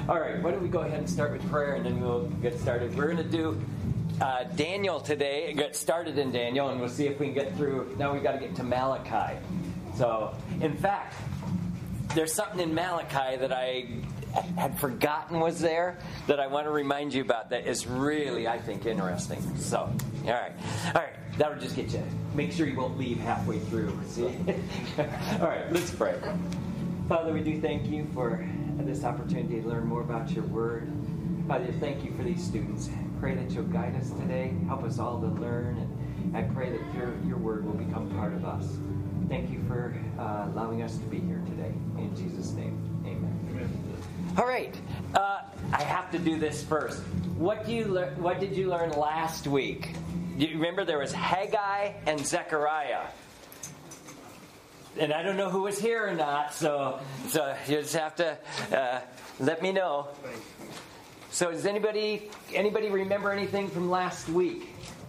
All right, why don't we go ahead and start with prayer, and then we'll get started. We're going to do Daniel today, get started in Daniel, and we'll see if we can get through. Now we've got to get to Malachi. So, in fact, there's something in Malachi that I had forgotten was there that I want to remind you about that is really, I think, interesting. So, all right, that'll just get you. Make sure you won't leave halfway through. See? All right, let's pray. Father, we do thank you for this opportunity to learn more about your word. Father, thank you for these students. Pray that you'll guide us today. Help us all to learn, and I pray that your word will become part of us. Thank you for allowing us to be here today. In Jesus' name, amen. All right, I have to do this first. What did you learn last week? Do you remember there was Haggai and Zechariah? And I don't know who was here or not, so you just have to let me know. So does anybody remember anything from last week?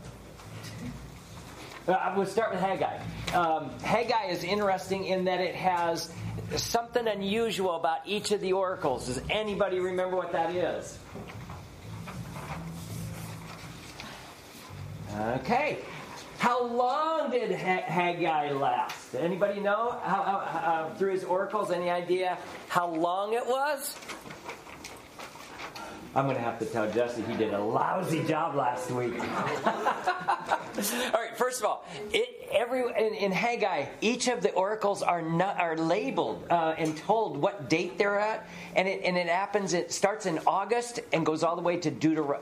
We'll start with Haggai. Haggai is interesting in that it has something unusual about each of the oracles. Does anybody remember what that is? Okay. How long did Haggai last? Anybody know how through his oracles? Any idea how long it was? I'm going to have to tell Jesse he did a lousy job last week. All right, first of all, in Haggai, each of the oracles are labeled and told what date they're at, and it happens. It starts in August and goes all the way to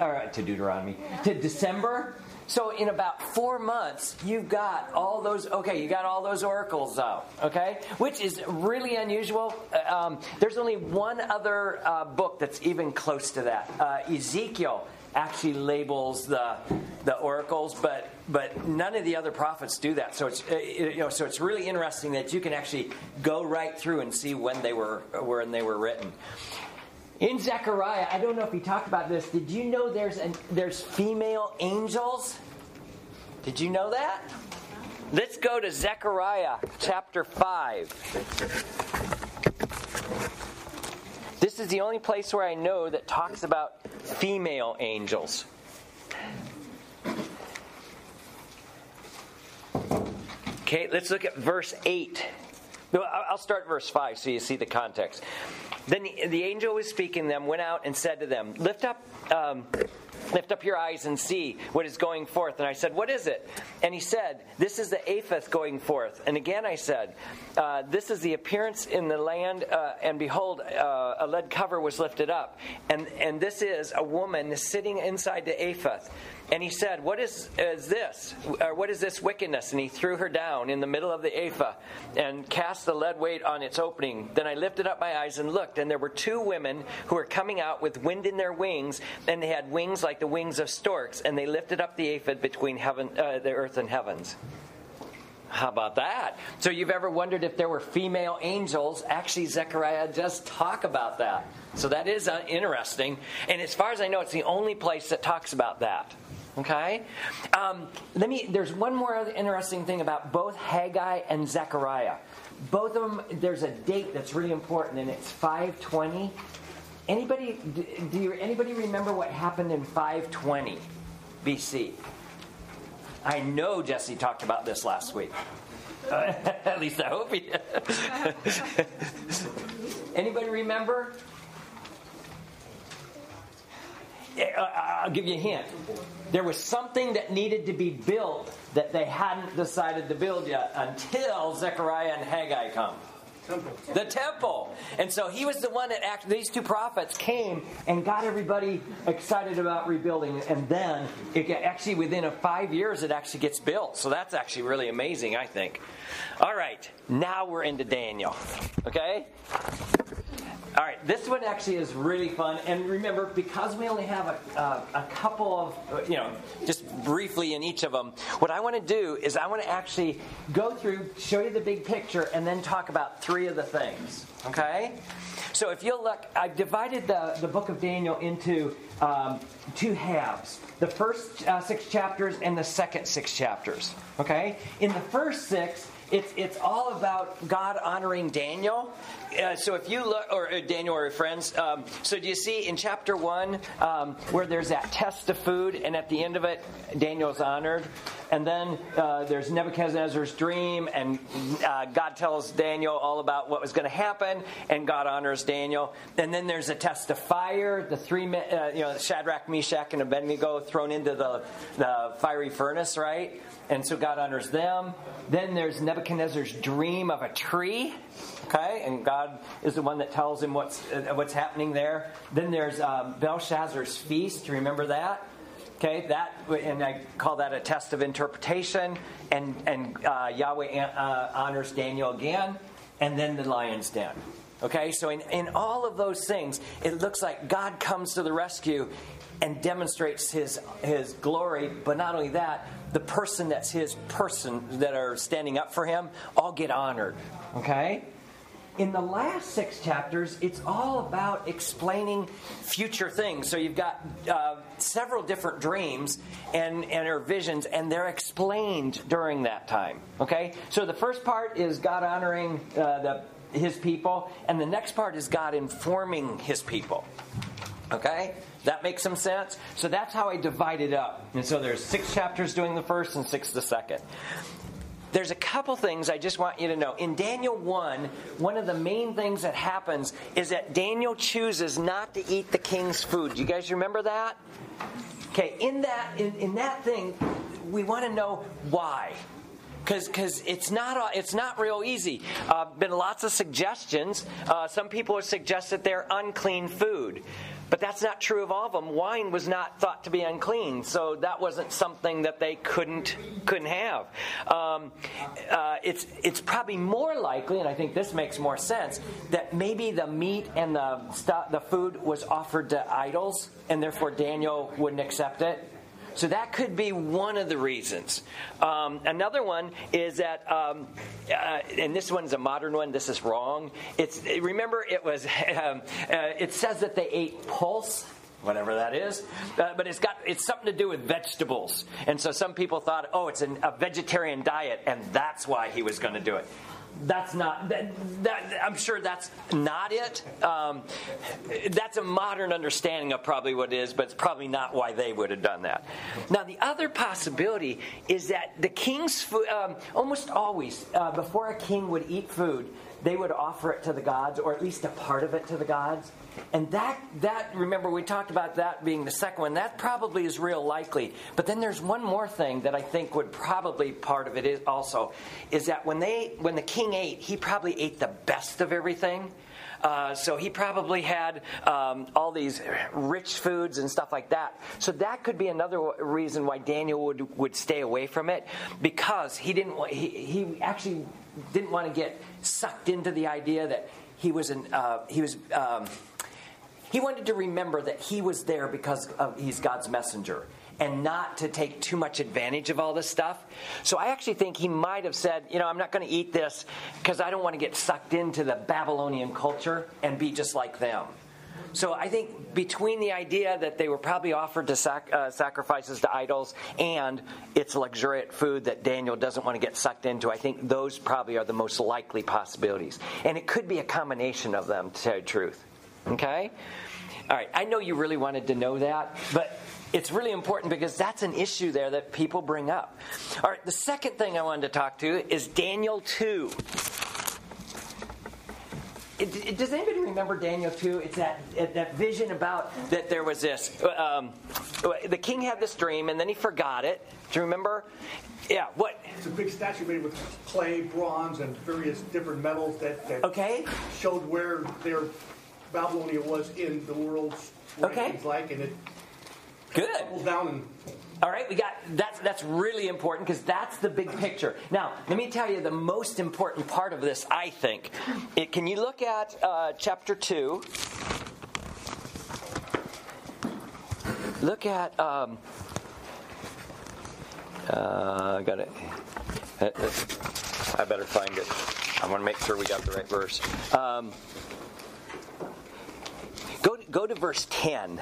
December. So in about 4 months, you've got all those. Okay, you got all those oracles out. Okay, which is really unusual. There's only one other book that's even close to that. Ezekiel actually labels the oracles, but none of the other prophets do that. So it's really interesting that you can actually go right through and see when they were written. In Zechariah, I don't know if he talked about this. Did you know there's female angels? Did you know that? Let's go to Zechariah chapter 5. This is the only place where I know that talks about female angels. Okay, let's look at verse 8. I'll start at verse 5 so you see the context. Then the angel who was speaking to them went out and said to them, Lift up your eyes and see what is going forth. And I said, What is it? And he said, This is the Apheth going forth. And again I said, This is the appearance in the land, and behold, a lead cover was lifted up. And this is a woman sitting inside the Apheth. And he said, What is this? Or what is this wickedness? And he threw her down in the middle of the Ephah and cast the lead weight on its opening. Then I lifted up my eyes and looked, and there were 2 women who were coming out with wind in their wings, and they had wings like the wings of storks, and they lifted up the Ephah between the earth and heavens. How about that? So you've ever wondered if there were female angels? Actually, Zechariah does talk about that. So that is interesting. And as far as I know, it's the only place that talks about that. Okay? There's one more other interesting thing about both Haggai and Zechariah. Both of them, there's a date that's really important, and it's 520. Anybody remember what happened in 520 BC? I know Jesse talked about this last week. At least I hope he did. Anybody remember? I'll give you a hint. There was something that needed to be built that they hadn't decided to build yet until Zechariah and Haggai come. The temple. And so he was the one that these 2 prophets came and got everybody excited about rebuilding. And then, within 5 years, it actually gets built. So that's actually really amazing, I think. All right. Now we're into Daniel. Okay? All right, this one actually is really fun. And remember, because we only have a couple of, just briefly in each of them, what I want to do is I want to actually go through, show you the big picture, and then talk about 3 of the things. Okay? So if you'll look, I've divided the book of Daniel into 2 halves. The first 6 chapters and the second 6 chapters. Okay? In the first 6, It's all about God honoring Daniel. So if you look, or Daniel or friends, so do you see in chapter 1 where there's that test of food, and at the end of it, Daniel's honored? And then there's Nebuchadnezzar's dream, and God tells Daniel all about what was going to happen, and God honors Daniel. And then there's a test of fire, the three, Shadrach, Meshach, and Abednego thrown into the fiery furnace, right? And so God honors them. Then there's Nebuchadnezzar's dream of a tree, okay? And God is the one that tells him what's happening there. Then there's Belshazzar's feast. Remember that? Okay, and I call that a test of interpretation. And Yahweh honors Daniel again. And then the lion's den. Okay, so in all of those things, it looks like God comes to the rescue and demonstrates his glory. But not only that, the person that's his person that are standing up for him all get honored. Okay? In the last 6 chapters, it's all about explaining future things. So you've got several different dreams and or visions, and they're explained during that time. Okay? So the first part is God honoring his people, and the next part is God informing his people. Okay? That makes some sense? So that's how I divide it up. And so there's 6 chapters doing the first and 6 the second. There's a couple things I just want you to know. In Daniel 1, one of the main things that happens is that Daniel chooses not to eat the king's food. Do you guys remember that? Okay, in that thing, we want to know why. Because it's not real easy. Been lots of suggestions. Some people have suggested they're unclean food. But that's not true of all of them. Wine was not thought to be unclean, so that wasn't something that they couldn't have. It's probably more likely, and I think this makes more sense, that maybe the meat and the food was offered to idols, and therefore Daniel wouldn't accept it. So that could be one of the reasons. Another one is that, and this one's a modern one. This is wrong. Remember, it says that they ate pulse, whatever that is, but it's something to do with vegetables. And so some people thought, it's a vegetarian diet, and that's why he was going to do it. That's not. I'm sure that's not it. That's a modern understanding of probably what it is, but it's probably not why they would have done that. Now, the other possibility is that the king's food, almost always, before a king would eat food, they would offer it to the gods, or at least a part of it to the gods. And that remember, we talked about that being the second one. That probably is real likely. But then there's one more thing that I think would probably part of it is also, is that when the king ate, he probably ate the best of everything. So he probably had all these rich foods and stuff like that. So that could be another reason why Daniel would stay away from it, because he actually didn't want to get sucked into the idea that he wanted to remember that he was there because he's God's messenger, and not to take too much advantage of all this stuff. So I actually think he might have said, I'm not going to eat this because I don't want to get sucked into the Babylonian culture and be just like them. So I think between the idea that they were probably offered to sacrifices to idols and it's luxuriant food that Daniel doesn't want to get sucked into, I think those probably are the most likely possibilities. And it could be a combination of them, to tell you the truth. Okay? All right, I know you really wanted to know that, but it's really important because that's an issue there that people bring up. All right, the second thing I wanted to talk to is Daniel 2. Does anybody remember Daniel 2? It's that vision about that there was this. The king had this dream, and then he forgot it. Do you remember? Yeah, what? It's a big statue made with clay, bronze, and various different metals that showed where their Babylonia was in the world's rankings like, and it tumbles down and... All right, we got that's really important because that's the big picture. Now, let me tell you the most important part of this, I think. Can you look at chapter 2? Look at I got it. I better find it. I want to make sure we got the right verse. Go to verse 10.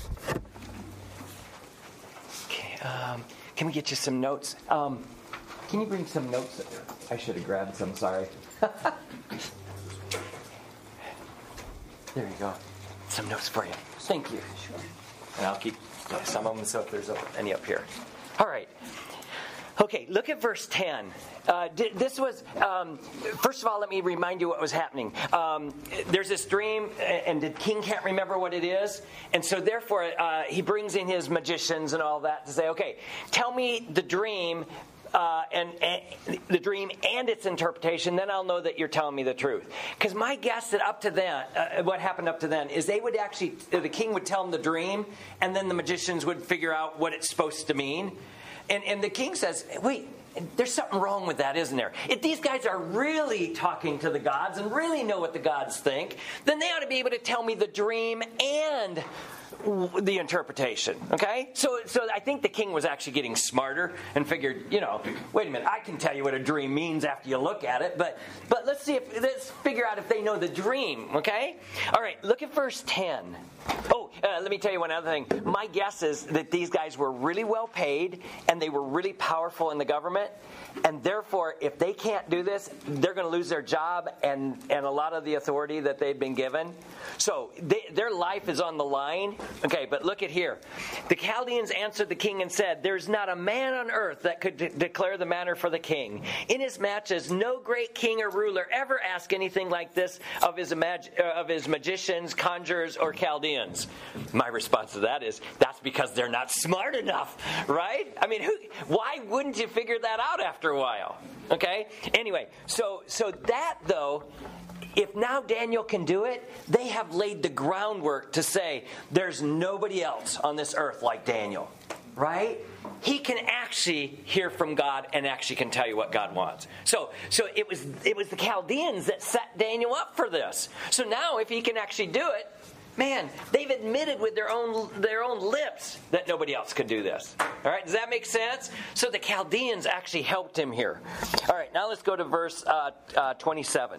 Can we get you some notes? can you bring some notes? I should have grabbed some, sorry. There you go. Some notes for you. Thank you. Sure. And I'll keep some of them so if there's any up here. All right. Okay, look at verse 10. This was, first of all, let me remind you what was happening. There's this dream, and the king can't remember what it is. And so therefore, he brings in his magicians and all that to say, okay, tell me the dream. And the dream and its interpretation, then I'll know that you're telling me the truth. Because my guess that up to then, what happened up to then, is they would actually, the king would tell them the dream, and then the magicians would figure out what it's supposed to mean. And the king says, wait, there's something wrong with that, isn't there? If these guys are really talking to the gods and really know what the gods think, then they ought to be able to tell me the dream and the interpretation, okay? So I think the king was actually getting smarter and figured, wait a minute, I can tell you what a dream means after you look at it, but let's figure out if they know the dream, okay? All right, look at verse 10. Oh, let me tell you one other thing. My guess is that these guys were really well paid and they were really powerful in the government, and therefore, if they can't do this, they're going to lose their job and a lot of the authority that they've been given. So their life is on the line. Okay, but look at here. The Chaldeans answered the king and said, "There's not a man on earth that could declare the matter for the king. Inasmuch as no great king or ruler ever asked anything like this of his magicians, conjurers, or Chaldeans." My response to that is, that's because they're not smart enough, right? I mean, why wouldn't you figure that out after a while? Okay? Anyway, so that, though, if now Daniel can do it, they have laid the groundwork to say there's nobody else on this earth like Daniel, right? He can actually hear from God and actually can tell you what God wants. So it was the Chaldeans that set Daniel up for this. So now if he can actually do it, man, they've admitted with their own lips that nobody else could do this. All right, does that make sense? So the Chaldeans actually helped him here. All right, now let's go to verse 27.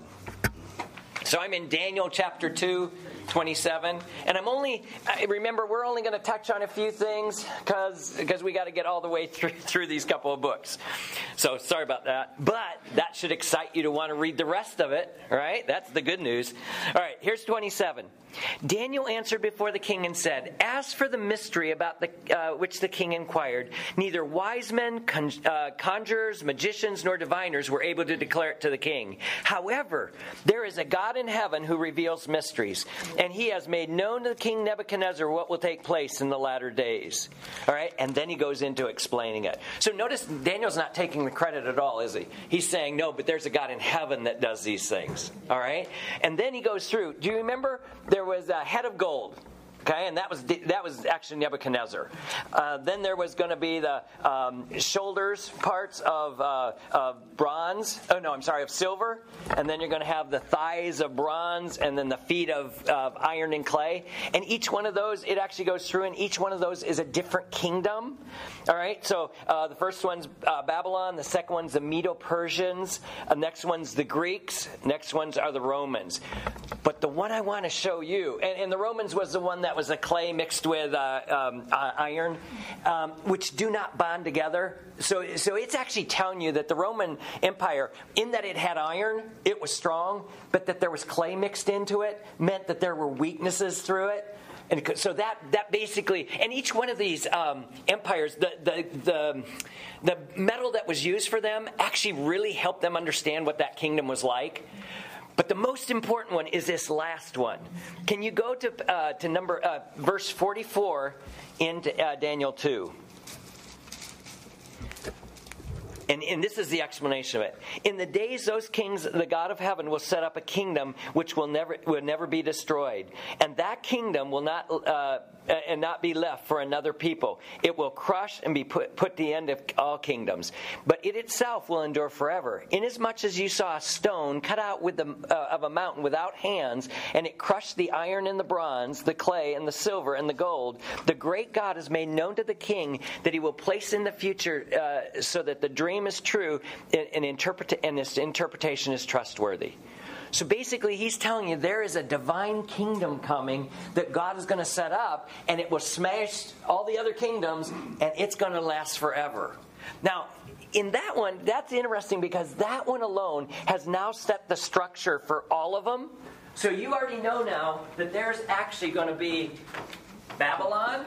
So I'm in Daniel chapter 2, 27. And remember, we're only going to touch on a few things because we got to get all the way through these couple of books. So sorry about that. But that should excite you to want to read the rest of it, right? That's the good news. All right, here's 27. Daniel answered before the king and said, "As for the mystery about which the king inquired, neither wise men, conjurers, magicians, nor diviners were able to declare it to the king. However, there is a God in heaven who reveals mysteries, and he has made known to King Nebuchadnezzar what will take place in the latter days." All right, and then he goes into explaining it. So notice Daniel's not taking the credit at all, is he? He's saying, no, but there's a God in heaven that does these things. All right, and then he goes through. Do you remember there was a head of gold? Okay, and that was actually Nebuchadnezzar. Then there was going to be the shoulders parts of bronze. Oh no, I'm sorry, of silver. And then you're going to have the thighs of bronze, and then the feet of iron and clay. And each one of those, it actually goes through, and each one of those is a different kingdom. All right, so the first one's Babylon. The second one's the Medo-Persians. The next one's the Greeks. Next ones are the Romans. But the one I want to show you, and the Romans was the one that was a clay mixed with iron, which do not bond together. So it's actually telling you that the Roman Empire, in that it had iron, it was strong, but that there was clay mixed into it meant that there were weaknesses through it. And so that basically, and each one of these empires, the metal that was used for them actually really helped them understand what that kingdom was like. But the most important one is this last one. Can you go to verse 44 in Daniel 2? And this is the explanation of it. In the days those kings, the God of heaven will set up a kingdom which will never be destroyed, and that kingdom will not be left for another people. It will crush and be put to the end of all kingdoms, but it itself will endure forever. Inasmuch as you saw a stone cut out of a mountain without hands, and it crushed the iron and the bronze, the clay and the silver and the gold, the great God has made known to the king that he will place in the future so that the dream is true and this interpretation is trustworthy. So basically he's telling you there is a divine kingdom coming that God is going to set up, and it will smash all the other kingdoms, and it's going to last forever. Now, in that one, that's interesting because that one alone has now set the structure for all of them. So you already know now that there's actually going to be Babylon.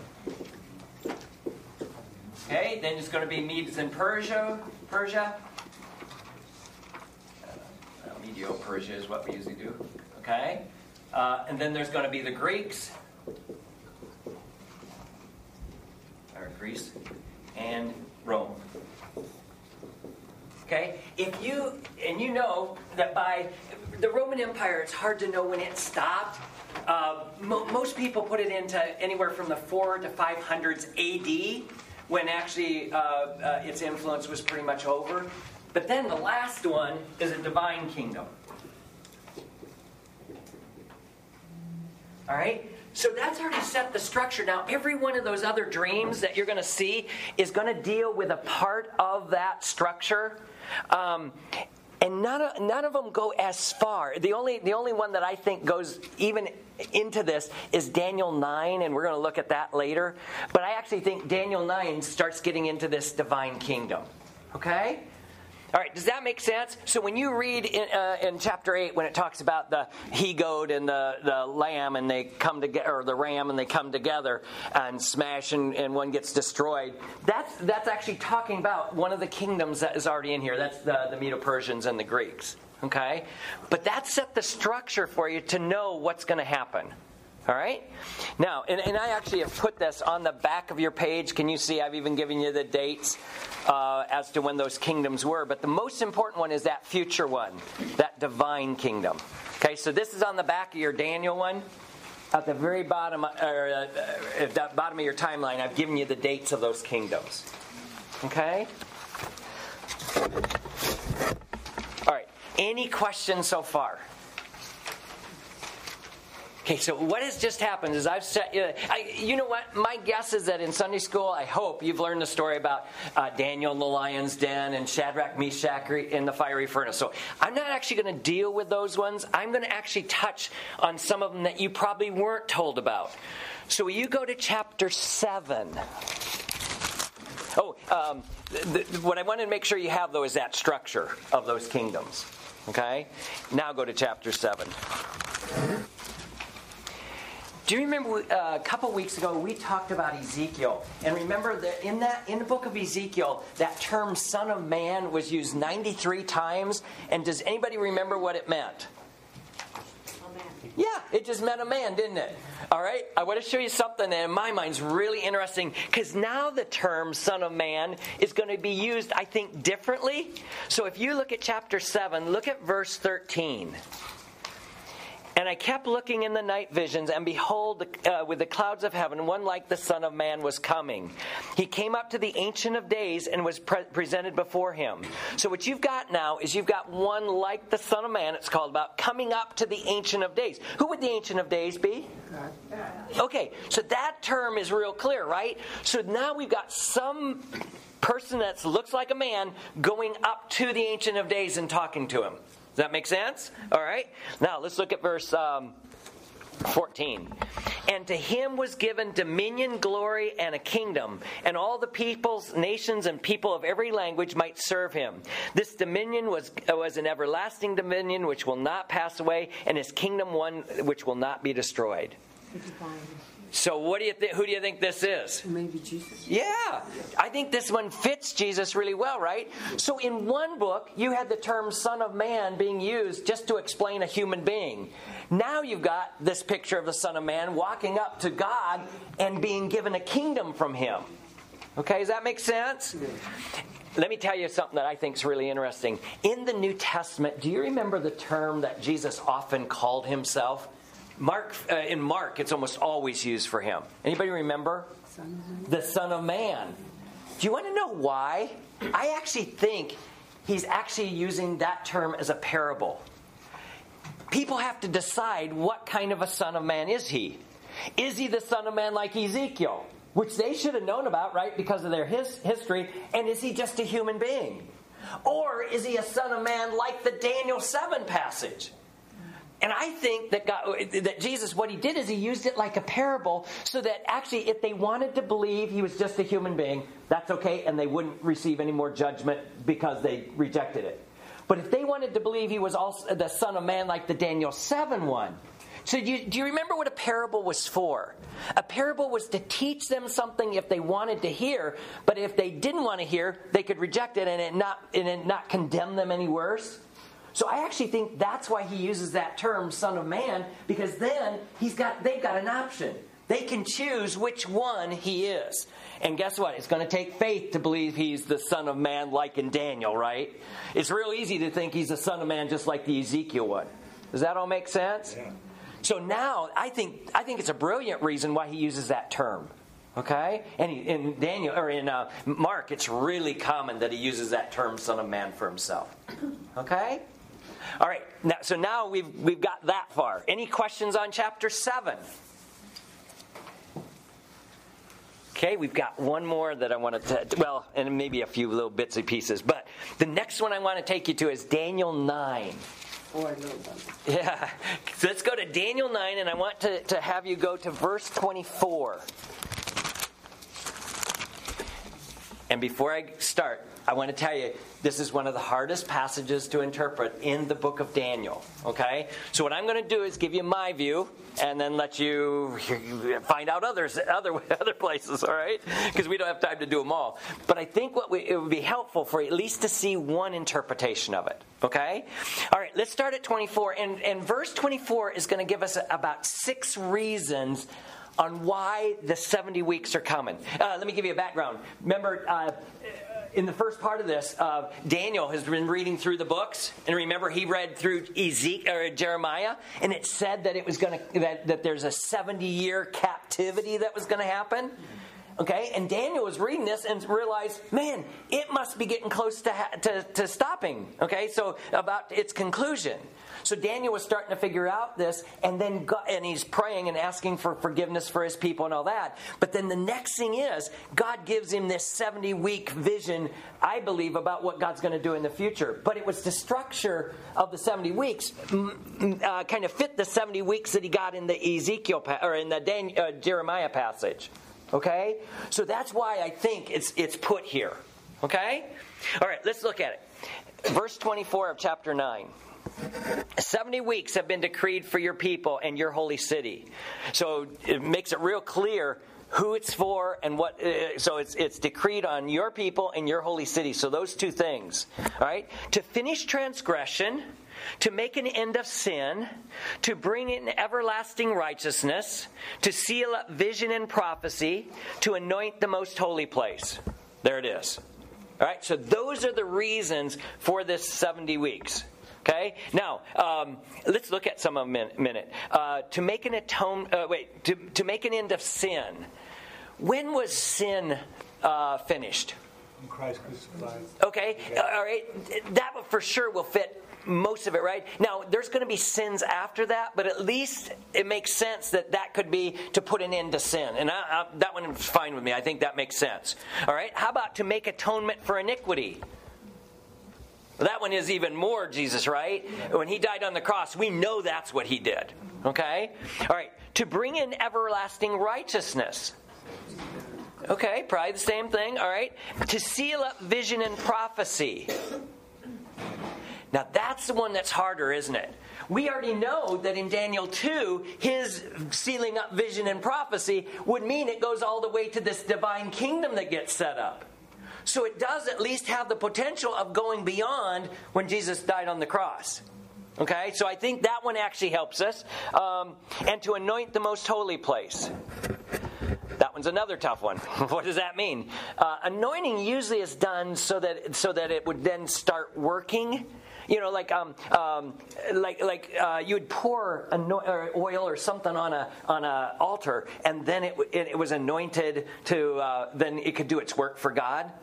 Okay, then it's going to be Medes and Persia. Medo-Persia is what we usually do. Okay, and then there's going to be the Greeks, or Greece, and Rome. Okay, you know that by the Roman Empire, it's hard to know when it stopped. Most people put it into anywhere from the 400s to 500s AD, when actually its influence was pretty much over. But then the last one is a divine kingdom. All right? So that's already set the structure. Now, every one of those other dreams that you're going to see is going to deal with a part of that structure. And none of them go as far. The only one that I think goes even into this is Daniel 9, and we're going to look at that later. But I actually think Daniel 9 starts getting into this divine kingdom. Okay? All right, does that make sense? So when you read in chapter 8, when it talks about the he-goat and the lamb, and they come together, or the ram, and they come together and smash, and one gets destroyed, that's actually talking about one of the kingdoms that is already in here. That's the Medo-Persians and the Greeks. Okay? But that set the structure for you to know what's going to happen. All right? Now, and I actually have put this on the back of your page. Can you see I've even given you the dates as to when those kingdoms were? But the most important one is that future one, that divine kingdom. Okay, so this is on the back of your Daniel one. At the very bottom, or at the bottom of your timeline, I've given you the dates of those kingdoms. Okay? All right, any questions so far? Okay, so what has just happened is I've set you know what? My guess is that in Sunday school, I hope you've learned the story about Daniel in the lion's den and Shadrach, Meshach in the fiery furnace. So I'm not actually going to deal with those ones. I'm going to actually touch on some of them that you probably weren't told about. So you go to chapter 7. What I wanted to make sure you have, though, is that structure of those kingdoms. Okay? Now go to chapter 7. Do you remember a couple weeks ago we talked about Ezekiel? And remember that in the book of Ezekiel, that term "son of man" was used 93 times. And does anybody remember what it meant? A man. Yeah, it just meant a man, didn't it? All right, I want to show you something that in my mind is really interesting, because now the term "son of man" is going to be used, I think, differently. So if you look at chapter 7, look at verse 13. And I kept looking in the night visions, and behold, with the clouds of heaven, one like the Son of Man was coming. He came up to the Ancient of Days and was presented before him. So what you've got now is you've got one like the Son of Man, it's called about, coming up to the Ancient of Days. Who would the Ancient of Days be? Okay, so that term is real clear, right? So now we've got some person that looks like a man going up to the Ancient of Days and talking to him. Does that make sense? All right. Now, let's look at verse 14. And to him was given dominion, glory, and a kingdom, and all the peoples, nations, and people of every language might serve him. This dominion was an everlasting dominion which will not pass away, and his kingdom one which will not be destroyed. So what do you who do you think this is? Maybe Jesus. Yeah. I think this one fits Jesus really well, right? So in one book, you had the term Son of Man being used just to explain a human being. Now you've got this picture of the Son of Man walking up to God and being given a kingdom from him. Okay, does that make sense? Let me tell you something that I think is really interesting. In the New Testament, do you remember the term that Jesus often called himself? In Mark, it's almost always used for him. Anybody remember? The Son of Man. Do you want to know why? I actually think he's actually using that term as a parable. People have to decide what kind of a Son of Man is he. Is he the Son of Man like Ezekiel, which they should have known about, right, because of their history, and is he just a human being? Or is he a Son of Man like the Daniel 7 passage? And I think that Jesus, what he did is he used it like a parable so that actually if they wanted to believe he was just a human being, that's okay, and they wouldn't receive any more judgment because they rejected it. But if they wanted to believe he was also the Son of Man like the Daniel 7 one. So do you remember what a parable was for? A parable was to teach them something if they wanted to hear, but if they didn't want to hear, they could reject it and it not condemn them any worse. So I actually think that's why he uses that term, Son of Man, because then they've got an option. They can choose which one he is. And guess what? It's going to take faith to believe he's the Son of Man like in Daniel, right? It's real easy to think he's the Son of Man just like the Ezekiel one. Does that all make sense? Yeah. So now I think it's a brilliant reason why he uses that term. Okay? And in Daniel or in Mark, it's really common that he uses that term Son of Man for himself. Okay? All right, now we've got that far. Any questions on chapter 7? Okay, we've got one more that I want to, and maybe a few little bits and pieces. But the next one I want to take you to is Daniel 9. Oh, I know that. Yeah, so let's go to Daniel 9, and I want to have you go to verse 24. And before I start, I want to tell you, this is one of the hardest passages to interpret in the book of Daniel. Okay? So what I'm going to do is give you my view and then let you find out other places, all right? Because we don't have time to do them all. But I think it would be helpful for you at least to see one interpretation of it. Okay? All right, let's start at 24. And verse 24 is going to give us about 6 reasons on why the 70 weeks are coming. Let me give you a background. Remember, in the first part of this, Daniel has been reading through the books, and remember he read through Jeremiah, and it said that it was going to that there's a 70-year captivity that was going to happen. Okay, and Daniel was reading this and realized, man, it must be getting close to stopping. Okay, so about its conclusion. So Daniel was starting to figure out this, and then and he's praying and asking for forgiveness for his people and all that. But then the next thing is, God gives him this 70-week vision, I believe, about what God's going to do in the future. But it was the structure of the 70 weeks kind of fit the 70 weeks that he got in the Ezekiel or in the Jeremiah passage. Okay, so that's why I think it's put here. Okay, all right, let's look at it. Verse 24 of chapter 9. 70 weeks have been decreed for your people and your holy city. So it makes it real clear who it's for and what. So it's decreed on your people and your holy city. So those two things. All right. To finish transgression, to make an end of sin, to bring in everlasting righteousness, to seal up vision and prophecy, to anoint the most holy place. There it is. All right. So those are the reasons for this 70 weeks. Okay. Now, let's look at some of them in a minute. To make an to make an end of sin. When was sin finished? When Christ crucified. Okay. All right. That for sure will fit most of it, right? Now, there's going to be sins after that, but at least it makes sense that could be to put an end to sin. And that one is fine with me. I think that makes sense. All right. How about to make atonement for iniquity? That one is even more Jesus, right? When he died on the cross, we know that's what he did. Okay? All right. To bring in everlasting righteousness. Okay, probably the same thing. All right. To seal up vision and prophecy. Now, that's the one that's harder, isn't it? We already know that in Daniel 2, his sealing up vision and prophecy would mean it goes all the way to this divine kingdom that gets set up. So it does at least have the potential of going beyond when Jesus died on the cross. Okay, so I think that one actually helps us. And to anoint the most holy place. That one's another tough one. What does that mean? Anointing usually is done so that it would then start working. You know, like you would pour oil or something on a altar, and then it was anointed to then it could do its work for God.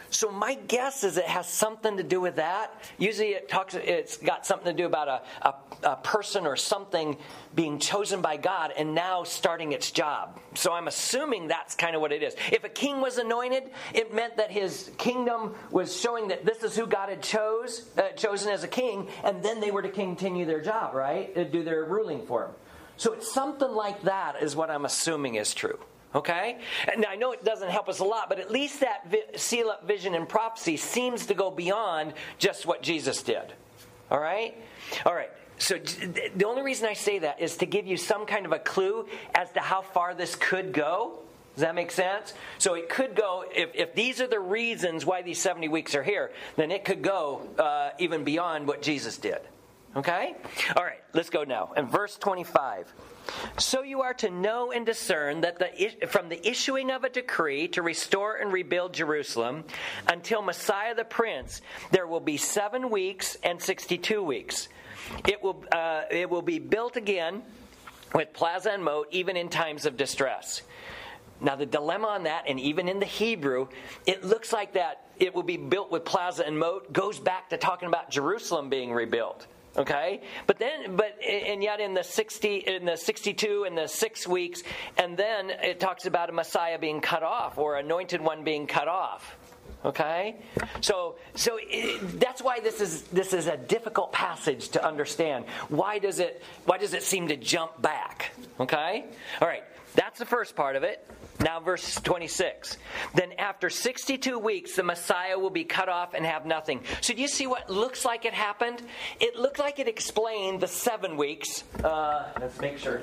So my guess is it has something to do with that. Usually it's got something to do about a person or something being chosen by God and now starting its job. So I'm assuming that's kind of what it is. If a king was anointed, it meant that his kingdom was showing that this is who God had chosen as a king, and then they were to continue their job, right? To do their ruling for him. So it's something like that is what I'm assuming is true. Okay? And I know it doesn't help us a lot, but at least that seal up vision and prophecy seems to go beyond just what Jesus did. All right? All right. So the only reason I say that is to give you some kind of a clue as to how far this could go. Does that make sense? So it could go, if these are the reasons why these 70 weeks are here, then it could go even beyond what Jesus did. Okay? All right, let's go now. In verse 25. So you are to know and discern that from the issuing of a decree to restore and rebuild Jerusalem until Messiah the Prince, there will be 7 weeks and 62 weeks. It will be built again with plaza and moat, even in times of distress. Now the dilemma on that, and even in the Hebrew, it looks like that it will be built with plaza and moat goes back to talking about Jerusalem being rebuilt. Okay, but yet in the 62 and the 6 weeks, and then it talks about a Messiah being cut off or anointed one being cut off. Okay, so that's why this is a difficult passage to understand. Why does it seem to jump back? Okay, all right, that's the first part of it. Now verse 26. Then after 62 weeks, the Messiah will be cut off and have nothing. So do you see what looks like it happened? It looked like it explained the 7 weeks. Let's make sure.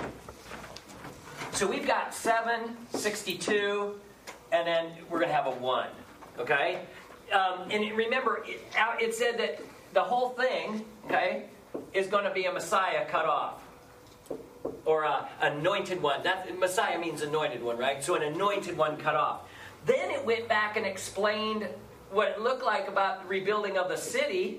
So we've got 7, 62, and then we're going to have a 1. Okay? And remember, it said that the whole thing, okay, is going to be a Messiah cut off. Or an anointed one. That Messiah means anointed one, right? So an anointed one cut off. Then it went back and explained what it looked like about the rebuilding of the city.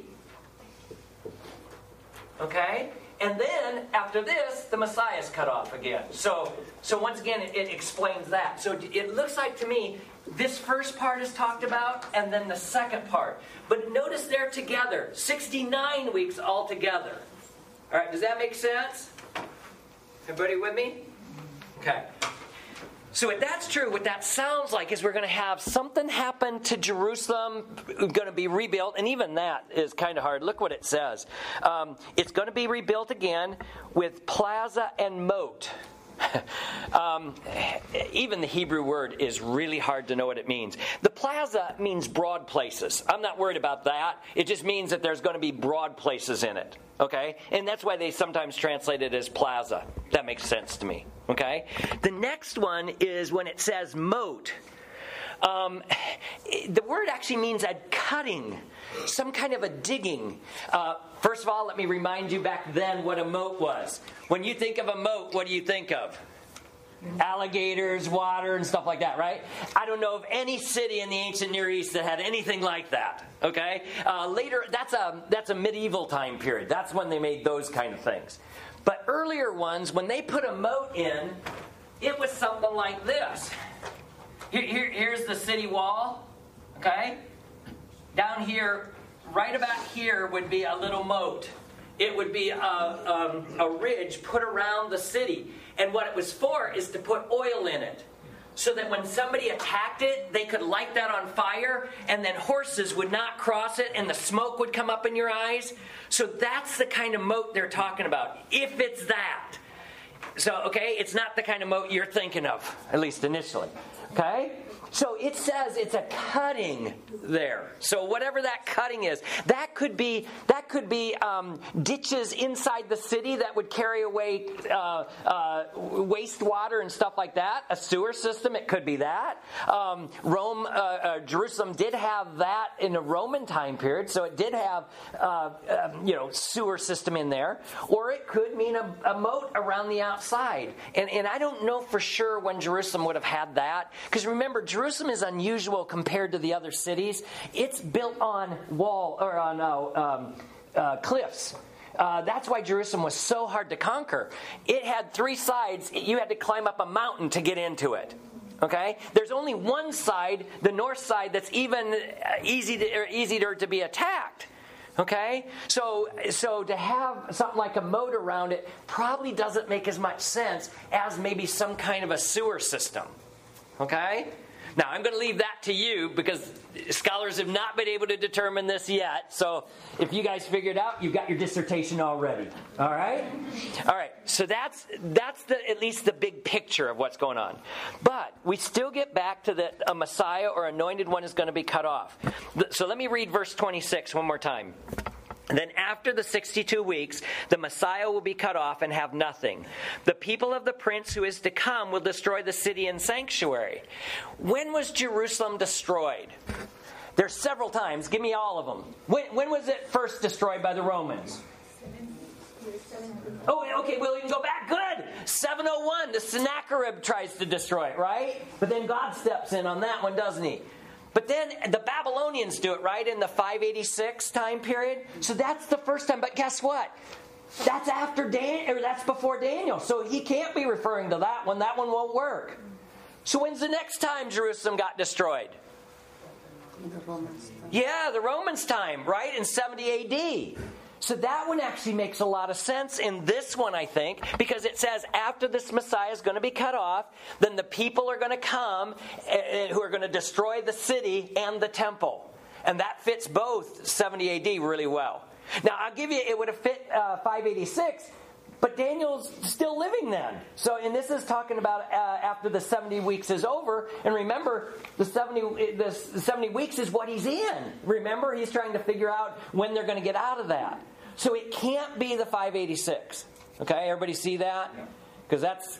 Okay? And then, after this, the Messiah is cut off again. So once again, it explains that. So it looks like to me, this first part is talked about, and then the second part. But notice they're together. 69 weeks altogether. All right, does that make sense? Everybody with me? Okay. So if that's true, what that sounds like is we're going to have something happen to Jerusalem, going to be rebuilt, and even that is kind of hard. Look what it says. It's going to be rebuilt again with plaza and moat. Even the Hebrew word is really hard to know what it means. The plaza means broad places. I'm not worried about that. It just means that there's going to be broad places in it. Okay? And that's why they sometimes translate it as plaza. That makes sense to me. Okay? The next one is when it says moat. The word actually means a cutting, some kind of a digging. First of all, let me remind you back then what a moat was. When you think of a moat, what do you think of? Alligators, water, and stuff like that, right? I don't know of any city in the ancient Near East that had anything like that. Okay? Later, that's a medieval time period. That's when they made those kind of things. But earlier ones, when they put a moat in, it was something like this. Here's the city wall, okay? Down here, right about here would be a little moat. It would be a ridge put around the city. And what it was for is to put oil in it. So that when somebody attacked it, they could light that on fire, and then horses would not cross it, and the smoke would come up in your eyes. So that's the kind of moat they're talking about, if it's that. So, okay, it's not the kind of moat you're thinking of, at least initially. Okay? So it says it's a cutting there. So whatever that cutting is, that could be ditches inside the city that would carry away wastewater and stuff like that. A sewer system, it could be that. Jerusalem did have that in a Roman time period, so it did have sewer system in there. Or it could mean a moat around the outside. And I don't know for sure when Jerusalem would have had that, because remember, Jerusalem is unusual compared to the other cities. It's built on cliffs. That's why Jerusalem was so hard to conquer. It had 3 sides. You had to climb up a mountain to get into it. Okay? There's only one side, the north side, that's even easier to be attacked. Okay? So to have something like a moat around it probably doesn't make as much sense as maybe some kind of a sewer system. Okay? Now, I'm going to leave that to you because scholars have not been able to determine this yet. So if you guys figure it out, you've got your dissertation already. All right? All right. So that's at least the big picture of what's going on. But we still get back to that a Messiah or anointed one is going to be cut off. So let me read verse 26 one more time. Then after the 62 weeks, the Messiah will be cut off and have nothing. The people of the prince who is to come will destroy the city and sanctuary. When was Jerusalem destroyed? There's several times. Give me all of them. When was it first destroyed by the Romans? Oh, okay, well, we can go back. Good. 701, the Sennacherib tries to destroy it, right? But then God steps in on that one, doesn't he? But then the Babylonians do it, right, in the 586 time period. So that's the first time. But guess what? That's that's before Daniel. So he can't be referring to that one. That one won't work. So when's the next time Jerusalem got destroyed? The Romans. Yeah, the Romans' time, right, in 70 AD. So that one actually makes a lot of sense in this one, I think, because it says after this Messiah is going to be cut off, then the people are going to come who are going to destroy the city and the temple. And that fits both 70 AD really well. Now, I'll give you, it would have fit 586, but Daniel's still living then. So, and this is talking about after the 70 weeks is over. And remember, the 70 weeks is what he's in. Remember, he's trying to figure out when they're going to get out of that. So it can't be the 586. Okay, everybody see that? Because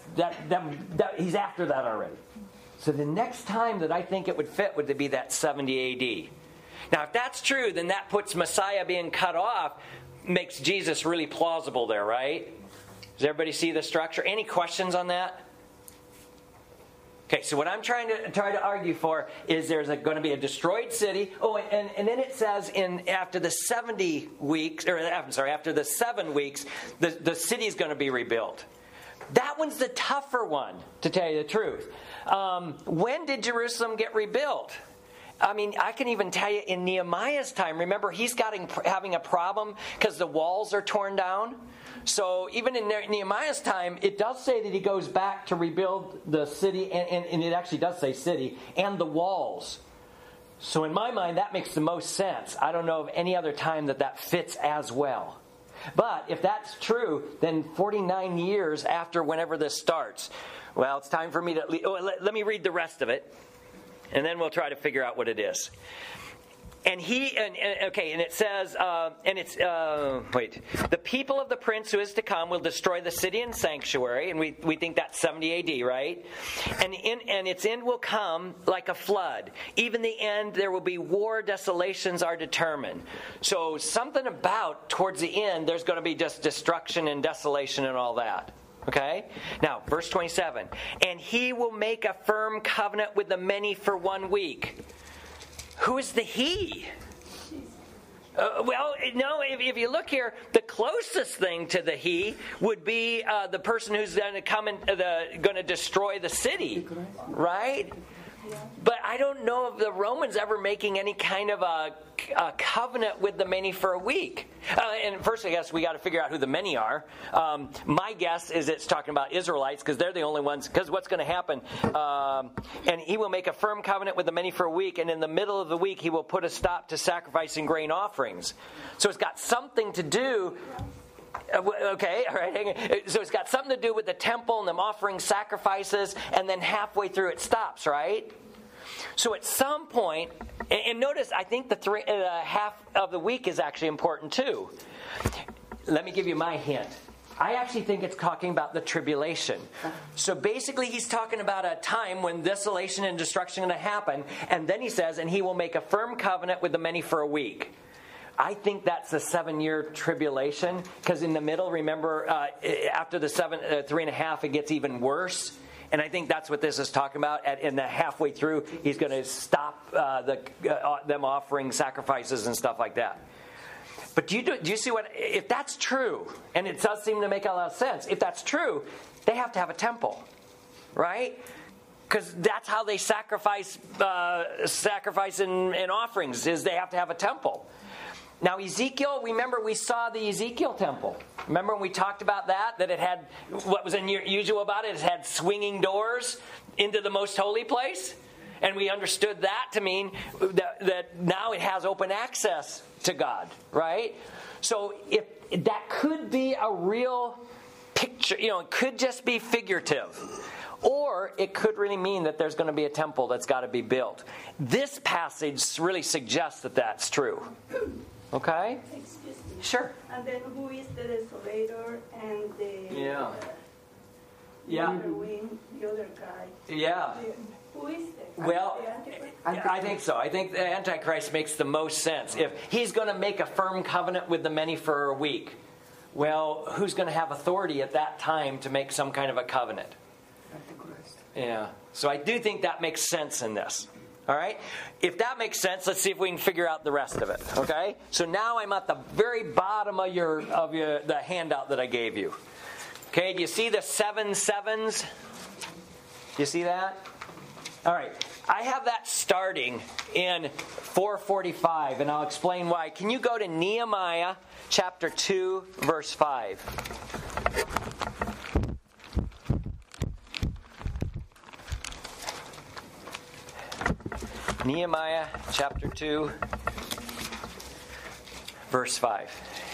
he's after that already. So the next time that I think it would fit would be that 70 AD. Now, if that's true, then that puts Messiah being cut off, makes Jesus really plausible there, right? Does everybody see the structure? Any questions on that? Okay, so what I'm trying to argue for is there's going to be a destroyed city. Oh, and then it says after the 70 weeks, or I'm sorry, after the 7 weeks, the city's going to be rebuilt. That one's the tougher one, to tell you the truth. When did Jerusalem get rebuilt? I mean, I can even tell you in Nehemiah's time. Remember, he's having a problem because the walls are torn down. So even in Nehemiah's time, it does say that he goes back to rebuild the city, and it actually does say city, and the walls. So in my mind, that makes the most sense. I don't know of any other time that fits as well. But if that's true, then 49 years after whenever this starts, well, it's time for me to... let me read the rest of it, and then we'll try to figure out what it is. And it says, the people of the prince who is to come will destroy the city and sanctuary, and we think that's 70 AD, right? And its end will come like a flood. Even the end, there will be war, desolations are determined. So something about towards the end, there's going to be just destruction and desolation and all that. Okay? Now, verse 27. And he will make a firm covenant with the many for 1 week. Who is the he? If you look here, the closest thing to the he would be the person who's going to come and going to destroy the city, right? But I don't know of the Romans ever making any kind of a covenant with the many for a week. And first, I guess we got to figure out who the many are. My guess is it's talking about Israelites because they're the only ones. Because what's going to happen? And he will make a firm covenant with the many for a week, and in the middle of the week he will put a stop to sacrificing grain offerings. So it's got something to do. Okay, all right. So it's got something to do with the temple and them offering sacrifices, and then halfway through it stops, right? So at some point, and notice, I think the half of the week is actually important too. Let me give you my hint. I actually think it's talking about the tribulation. So basically, he's talking about a time when desolation and destruction are going to happen, and then he says, and he will make a firm covenant with the many for a week. I think that's the 7-year tribulation, because in the middle, remember, after the 3.5, it gets even worse. And I think that's what this is talking about. In the halfway through, he's going to stop them offering sacrifices and stuff like that. But do you see what? If that's true, and it does seem to make a lot of sense, if that's true, they have to have a temple, right? Because that's how they sacrifice and offerings, is they have to have a temple. Now Ezekiel, remember we saw the Ezekiel temple. Remember when we talked about that it had, what was unusual about it? It had swinging doors into the most holy place. And we understood that to mean that now it has open access to God, right? So if that could be a real picture, it could just be figurative. Or it could really mean that there's going to be a temple that's got to be built. This passage really suggests that that's true. Okay? Excuse me. Sure. And then who is the desolator and the the other guy? Yeah. Who is that? Well, I think so. I think the Antichrist makes the most sense. If he's going to make a firm covenant with the many for a week, well, who's going to have authority at that time to make some kind of a covenant? Yeah. So I do think that makes sense in this. All right? If that makes sense, let's see if we can figure out the rest of it. Okay? So now I'm at the very bottom of the handout that I gave you. Okay, do you see the 7 sevens? Do you see that? All right. I have that starting in 445, and I'll explain why. Can you go to Nehemiah chapter 2, verse 5? Nehemiah chapter 2, verse 5.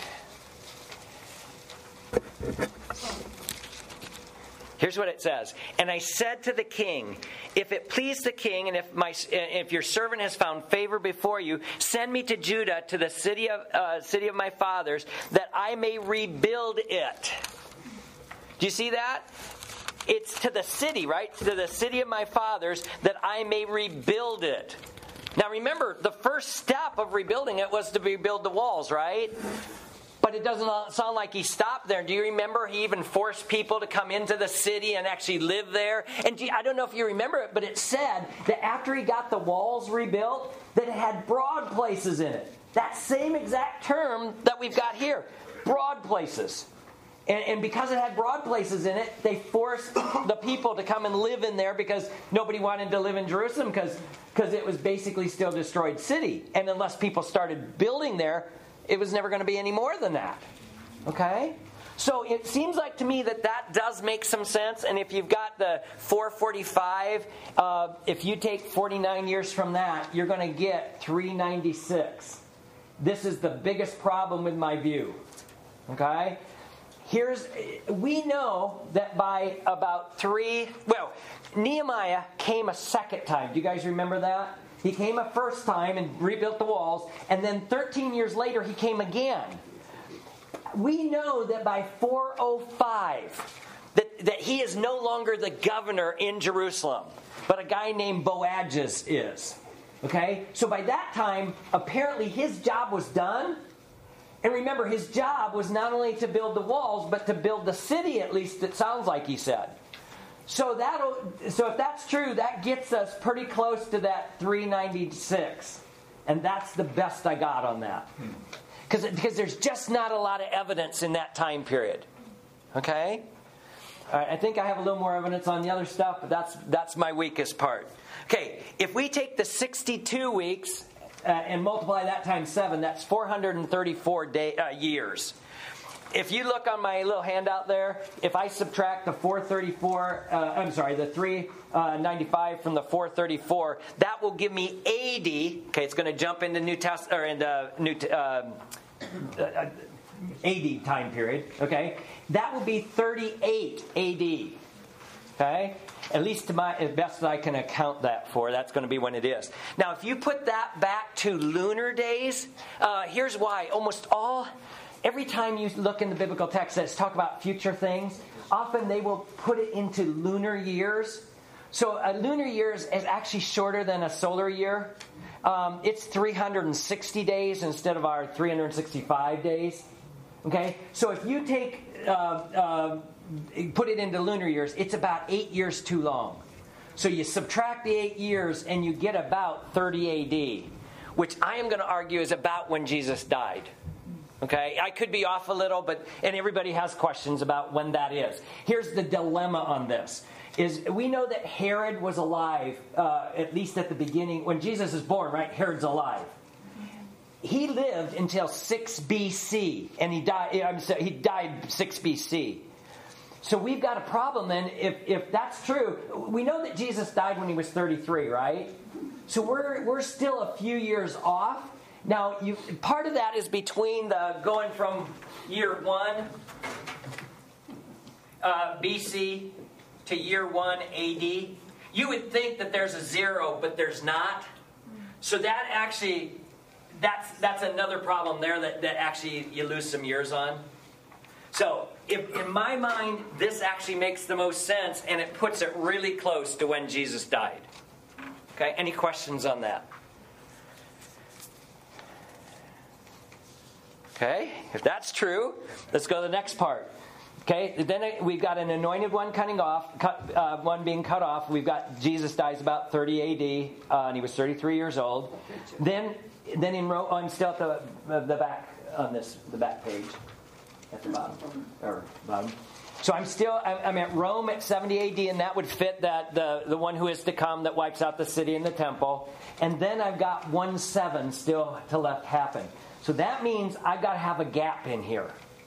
Here's what it says. And I said to the king, if it please the king, and if your servant has found favor before you, send me to Judah, to the city of my fathers, that I may rebuild it. Do you see that? It's to the city, right? To the city of my fathers, that I may rebuild it. Now remember, the first step of rebuilding it was to rebuild the walls, right? But it doesn't sound like he stopped there. Do you remember he even forced people to come into the city and actually live there? And I don't know if you remember it, but it said that after he got the walls rebuilt, that it had broad places in it. That same exact term that we've got here. Broad places. And because it had broad places in it, they forced the people to come and live in there because nobody wanted to live in Jerusalem because it was basically still a destroyed city. And unless people started building there, it was never going to be any more than that. Okay? So it seems like to me that does make some sense. And if you've got the 445, if you take 49 years from that, you're going to get 396. This is the biggest problem with my view. Okay? We know that by about Nehemiah came a second time. Do you guys remember that? He came a first time and rebuilt the walls, and then 13 years later he came again. We know that by 405 that he is no longer the governor in Jerusalem, but a guy named Boazus is. Okay? So by that time, apparently his job was done. And remember, his job was not only to build the walls, but to build the city, at least it sounds like he said. So if that's true, that gets us pretty close to that 396. And that's the best I got on that. Because there's just not a lot of evidence in that time period. Okay? All right, I think I have a little more evidence on the other stuff, but that's my weakest part. Okay, if we take the 62 weeks... and multiply that times 7, that's 434 years. If you look on my little handout there, if I subtract the 395 from the 434, that will give me 80. Okay, it's going to jump into New Testament or into AD time period. Okay, that will be 38 AD. Okay? At least as best as I can account that for, that's going to be when it is. Now, if you put that back to lunar days, here's why. Every time you look in the biblical text that's talk about future things, often they will put it into lunar years. So a lunar year is actually shorter than a solar year. It's 360 days instead of our 365 days. Okay? So if you take... put it into lunar years, it's about 8 years too long. So you subtract the 8 years and you get about 30 AD, which I am going to argue is about when Jesus died. Okay, I could be off a little, and everybody has questions about when that is. Here's the dilemma on this. Is we know that Herod was alive, at least at the beginning. When Jesus is born, right, Herod's alive. He lived until 6 BC, and he died 6 BC. So we've got a problem then, if that's true. We know that Jesus died when he was 33, right? So we're still a few years off. Now, part of that is between the going from year 1 BC to year 1 AD. You would think that there's a 0, but there's not. So that actually, that's another problem there that actually you lose some years on. So in my mind, this actually makes the most sense, and it puts it really close to when Jesus died. Okay, any questions on that? Okay, if that's true, let's go to the next part. Okay, then we've got an anointed one one being cut off. We've got Jesus dies about 30 AD, and he was 33 years old. Then in Rome, I'm still at the back on the back page at the bottom. So I'm at Rome at 70 AD, and that would fit that the one who is to come that wipes out the city and the temple. And then I've got 1/7 still to left happen. So that means I've got to have a gap in here.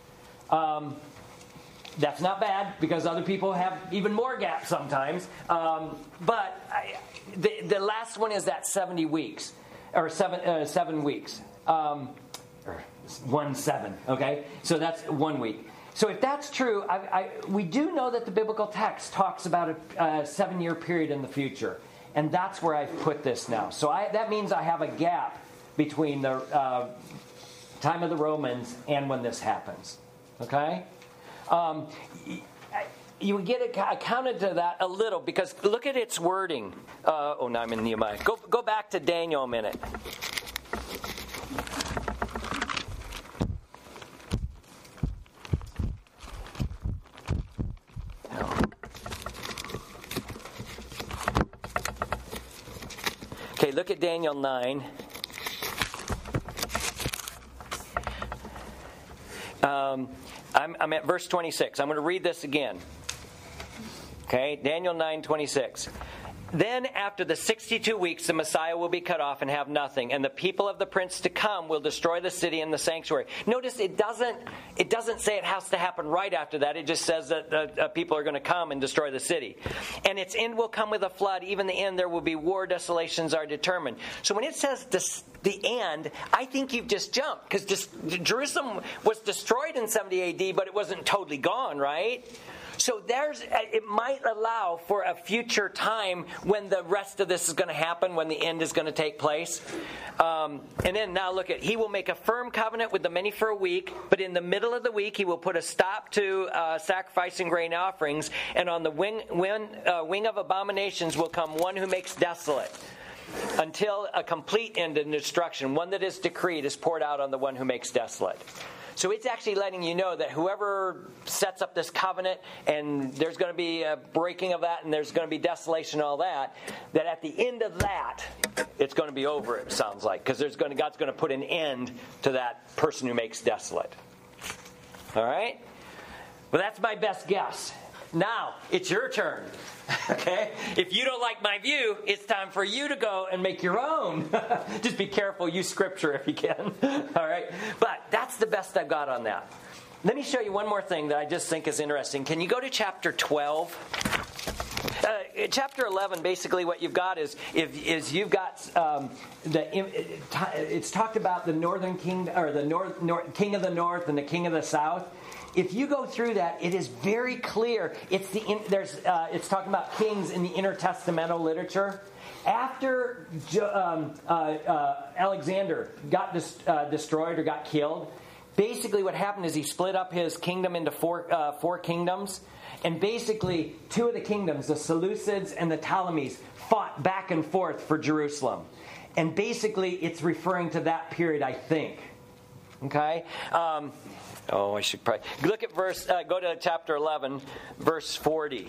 That's not bad, because other people have even more gaps sometimes. But the last one is that 70 weeks, or 7 weeks. Or 1/7, okay? So that's 1 week. So if that's true, we do know that the biblical text talks about a 7-year period in the future. And that's where I've put this now. So that means I have a gap between the time of the Romans and when this happens. Okay? You get accounted to that a little, because look at its wording. Now I'm in Nehemiah. Go back to Daniel a minute. Okay, look at Daniel 9. I'm at verse 26. I'm going to read this again. Okay, Daniel 9:26. Then after the 62 weeks, the Messiah will be cut off and have nothing, and the people of the prince to come will destroy the city and the sanctuary. Notice it doesn't say it has to happen right after that. It just says that people are going to come and destroy the city. And its end will come with a flood. Even the end, there will be war. Desolations are determined. So when it says the end, I think you've just jumped, because Jerusalem was destroyed in 70 AD, but it wasn't totally gone, right? So it might allow for a future time when the rest of this is going to happen, when the end is going to take place. And then now look at, he will make a firm covenant with the many for a week, but in the middle of the week he will put a stop to sacrificing grain offerings, and on the wing of abominations will come one who makes desolate, until a complete end and destruction, one that is decreed, is poured out on the one who makes desolate. So it's actually letting you know that whoever sets up this covenant, and there's going to be a breaking of that, and there's going to be desolation and all that, that at the end of that, it's going to be over, it sounds like, because God's going to put an end to that person who makes desolate. All right? Well, that's my best guess. Now, it's your turn. Okay? If you don't like my view, it's time for you to go and make your own. Just be careful, use scripture if you can. All right? But that's the best I've got on that. Let me show you one more thing that I just think is interesting. Can you go to chapter 12? Chapter 11, basically what you've got is you've got it's talked about the northern king, or the king of the north and the king of the south. If you go through that, it is very clear. It's talking about kings in the intertestamental literature. After Alexander got destroyed or got killed, basically what happened is he split up his kingdom into four kingdoms. And basically, two of the kingdoms, the Seleucids and the Ptolemies, fought back and forth for Jerusalem. And basically, it's referring to that period, I think. Okay? I should probably look at go to chapter 11, verse 40.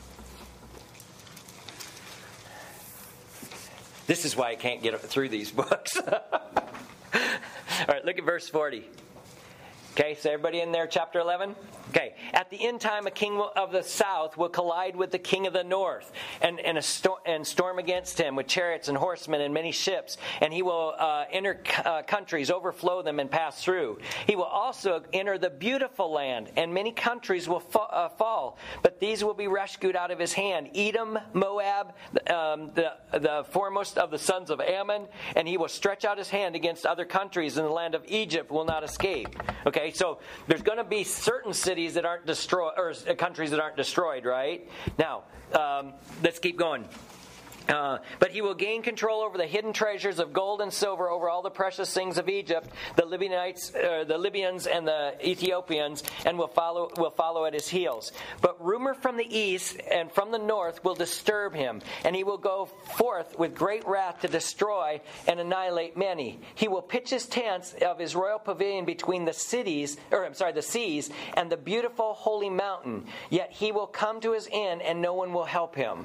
This is why I can't get through these books. All right, look at verse 40. Okay, so everybody in there, chapter 11? Okay, at the end time, a king of the south will collide with the king of the north and storm against him with chariots and horsemen and many ships, and he will enter countries, overflow them, and pass through. He will also enter the beautiful land, and many countries will fall, but these will be rescued out of his hand. Edom, Moab, the foremost of the sons of Ammon, and he will stretch out his hand against other countries, and the land of Egypt will not escape. Okay, so there's going to be certain cities that aren't destroyed, or countries that aren't destroyed, right? Now, let's keep going. But he will gain control over the hidden treasures of gold and silver, over all the precious things of Egypt, the Libyans and the Ethiopians, and will follow at his heels. But rumor from the east and from the north will disturb him, and he will go forth with great wrath to destroy and annihilate many. He will pitch his tents of his royal pavilion between the seas, and the beautiful holy mountain. Yet he will come to his end, and no one will help him.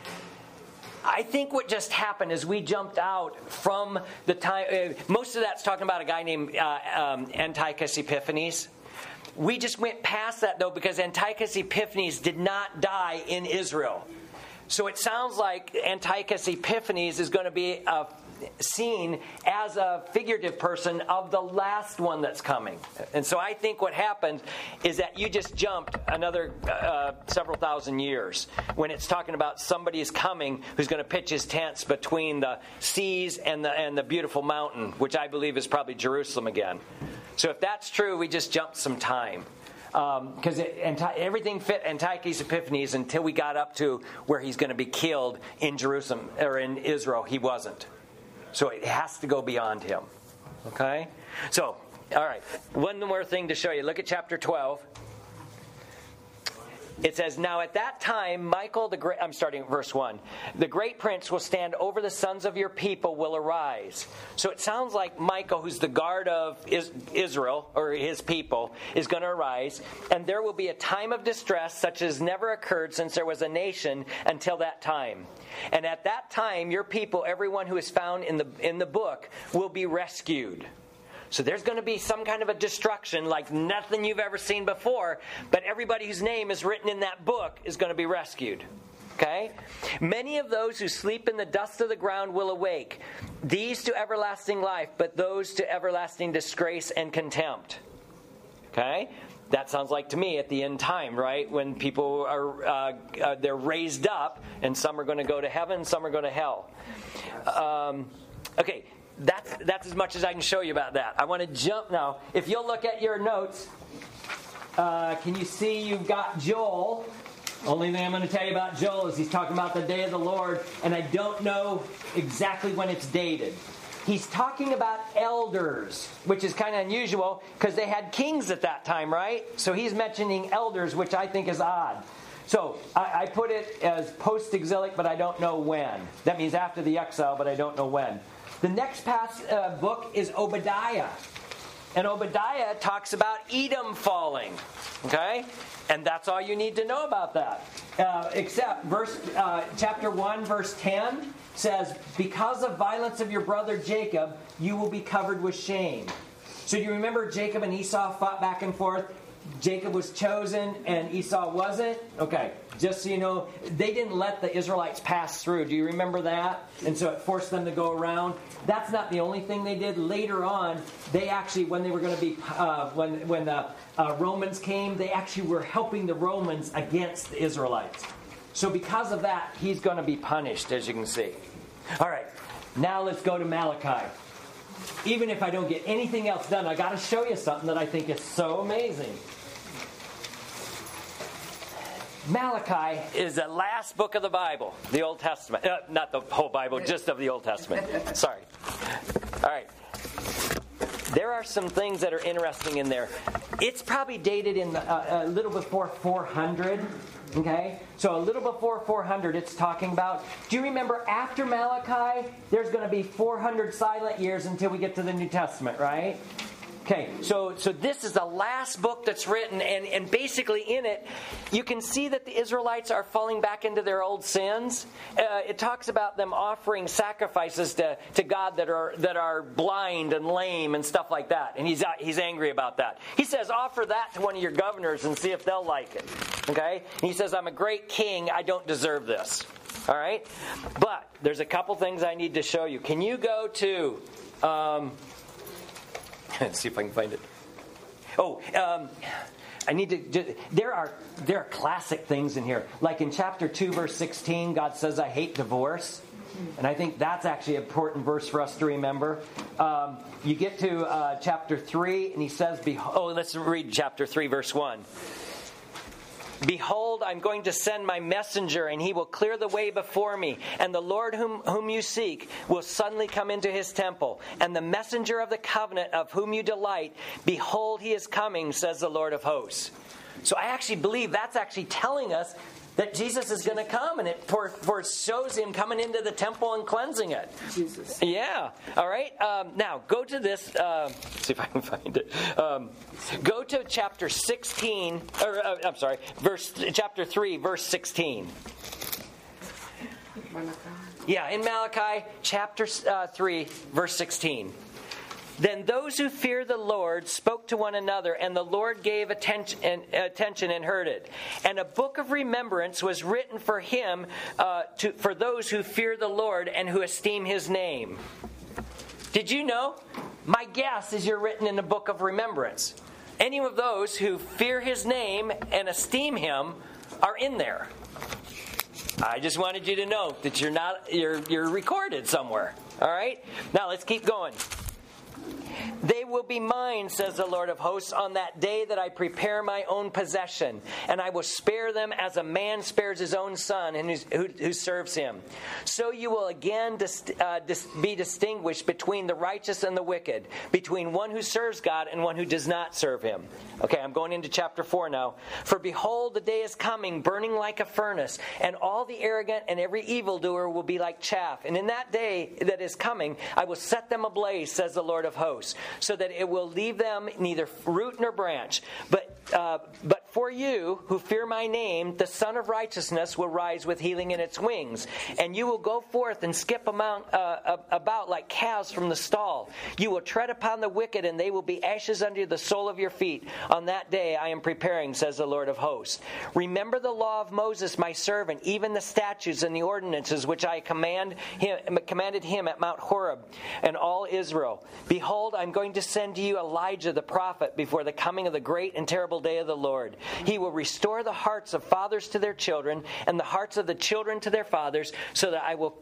I think what just happened is we jumped out from the time. Most of that's talking about a guy named Antiochus Epiphanes. We just went past that, though, because Antiochus Epiphanes did not die in Israel. So it sounds like Antiochus Epiphanes is going to be seen as a figurative person of the last one that's coming. And so I think what happened is that you just jumped another several thousand years when it's talking about somebody is coming who's going to pitch his tents between the seas and the beautiful mountain, which I believe is probably Jerusalem again. So if that's true, we just jumped some time. Because everything fit Antiochus Epiphanes until we got up to where he's going to be killed in Jerusalem or in Israel. He wasn't. So it has to go beyond him. Okay? So, all right. One more thing to show you. Look at chapter 12. It says, now at that time, Michael the great, I'm starting at verse 1. The great prince will stand over the sons of your people will arise. So it sounds like Michael, who's the guard of Israel, or his people, is going to arise. And there will be a time of distress such as never occurred since there was a nation until that time. And at that time, your people, everyone who is found in the book, will be rescued. So there's going to be some kind of a destruction like nothing you've ever seen before, but everybody whose name is written in that book is going to be rescued. Okay? Many of those who sleep in the dust of the ground will awake, these to everlasting life, but those to everlasting disgrace and contempt. Okay? That sounds like to me at the end time, right? When people are they're raised up, and some are going to go to heaven, some are going to hell. Okay. That's as much as I can show you about that. I want to jump now. If you'll look at your notes, can you see you've got Joel? Only thing I'm going to tell you about Joel is he's talking about the day of the Lord, and I don't know exactly when it's dated. He's talking about elders, which is kind of unusual because they had kings at that time, right? So he's mentioning elders, which I think is odd. So I put it as post-exilic, but I don't know when. That means after the exile, but I don't know when. The next book is Obadiah. And Obadiah talks about Edom falling. Okay? And that's all you need to know about that. Except chapter 1, verse 10 says, because of violence of your brother Jacob, you will be covered with shame. So do you remember Jacob and Esau fought back and forth? Jacob was chosen and Esau wasn't? Okay, just so you know, they didn't let the Israelites pass through. Do you remember that? And so it forced them to go around. That's not the only thing they did. Later on, they actually, when they were going to be, when the Romans came, they actually were helping the Romans against the Israelites. So because of that, he's going to be punished, as you can see. All right, now let's go to Malachi. Even if I don't get anything else done, I got to show you something that I think is so amazing. Malachi is the last book of the Bible, the Old Testament. Not the whole Bible, just of the Old Testament. Sorry. All right. There are some things that are interesting in there. It's probably dated in a little before 400. Okay? So a little before 400 it's talking about. Do you remember after Malachi, there's going to be 400 silent years until we get to the New Testament, right? Okay, so this is the last book that's written, and basically in it, you can see that the Israelites are falling back into their old sins. It talks about them offering sacrifices to God that are blind and lame and stuff like that, and he's angry about that. He says, offer that to one of your governors and see if they'll like it. Okay, and he says, I'm a great king, I don't deserve this. All right, but there's a couple things I need to show you. Can you go to? Let's see if I can find it. I need to. There are classic things in here. Like in chapter 2, verse 16, God says, I hate divorce. And I think that's actually an important verse for us to remember. You get to chapter 3, and he says, let's read chapter 3, verse 1. Behold, I'm going to send my messenger, and he will clear the way before me. And the Lord whom you seek will suddenly come into his temple. And the messenger of the covenant of whom you delight, behold, he is coming, says the Lord of hosts. So I actually believe that's actually telling us that Jesus is going to come, and it shows him coming into the temple and cleansing it. Jesus. Yeah. All right. Now, go to this. Let's see if I can find it. Go to chapter 16, chapter 3, verse 16. Malachi. Yeah, in Malachi, chapter 3, verse 16. Then those who fear the Lord spoke to one another, and the Lord gave attention and heard it. And a book of remembrance was written for him, for those who fear the Lord and who esteem his name. Did you know? My guess is you're written in the book of remembrance. Any of those who fear his name and esteem him are in there. I just wanted you to know that you're recorded somewhere. All right? Now let's keep going. They will be mine, says the Lord of hosts, on that day that I prepare my own possession, and I will spare them as a man spares his own son and who serves him. So you will again be distinguished between the righteous and the wicked, between one who serves God and one who does not serve him. Okay, I'm going into chapter 4 now. For behold, the day is coming, burning like a furnace, and all the arrogant and every evildoer will be like chaff. And in that day that is coming, I will set them ablaze, says the Lord of hosts, so that it will leave them neither root nor branch. But for you who fear my name, the Son of Righteousness will rise with healing in its wings, and you will go forth and skip about like calves from the stall. You will tread upon the wicked, and they will be ashes under the sole of your feet. On that day I am preparing, says the Lord of hosts. Remember the law of Moses, my servant, even the statutes and the ordinances which I commanded him at Mount Horeb, and all Israel. Behold, I'm going to send to you Elijah the prophet before the coming of the great and terrible day of the Lord. He will restore the hearts of fathers to their children, and the hearts of the children to their fathers, so that I will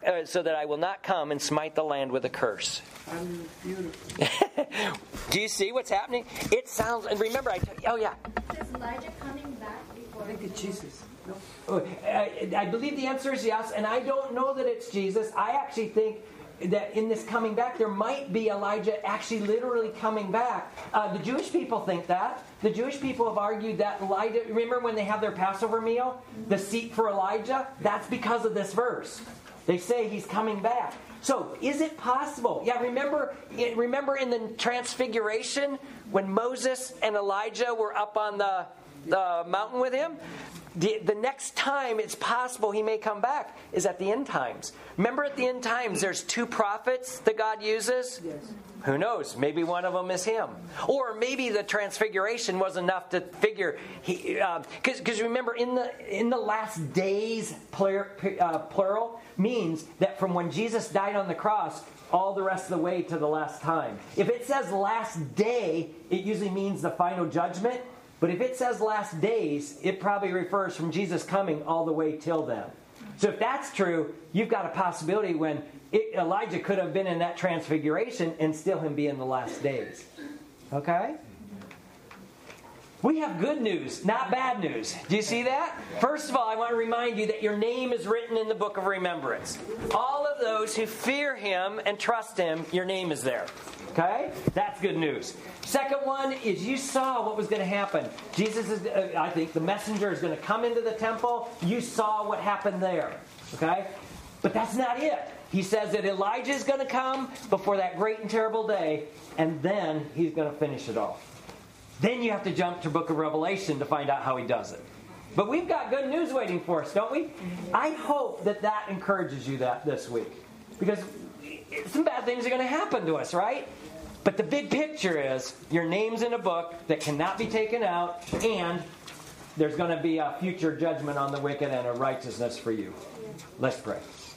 not come and smite the land with a curse. Beautiful. Do you see what's happening? It sounds. And remember, Is Elijah coming back before? I think it's Jesus. No. I believe the answer is yes, and I don't know that it's Jesus. I actually think that in this coming back, there might be Elijah actually literally coming back. The Jewish people think that. The Jewish people have argued that Elijah, remember when they have their Passover meal, the seat for Elijah? That's because of this verse. They say he's coming back. So, is it possible? Yeah, remember in the Transfiguration when Moses and Elijah were up on the mountain with him? The next time it's possible he may come back is at the end times. Remember at the end times there's 2 prophets that God uses? Yes. Who knows? Maybe one of them is him. Or maybe the Transfiguration was enough to figure because remember in the last days plural means that from when Jesus died on the cross all the rest of the way to the last time. If it says last day, it usually means the final judgment. But if it says last days, it probably refers from Jesus coming all the way till then. So if that's true, you've got a possibility when Elijah could have been in that transfiguration and still him be in the last days. Okay? We have good news, not bad news. Do you see that? First of all, I want to remind you that your name is written in the book of remembrance. All of those who fear him and trust him, your name is there. Okay? That's good news. Second one is you saw what was going to happen. Jesus is, I think, the messenger is going to come into the temple. You saw what happened there. Okay? But that's not it. He says that Elijah is going to come before that great and terrible day, and then he's going to finish it all. Then you have to jump to the book of Revelation to find out how he does it. But we've got good news waiting for us, don't we? I hope that encourages you this week. Because some bad things are going to happen to us, right? But the big picture is your name's in a book that cannot be taken out, and there's going to be a future judgment on the wicked and a righteousness for you. Let's pray.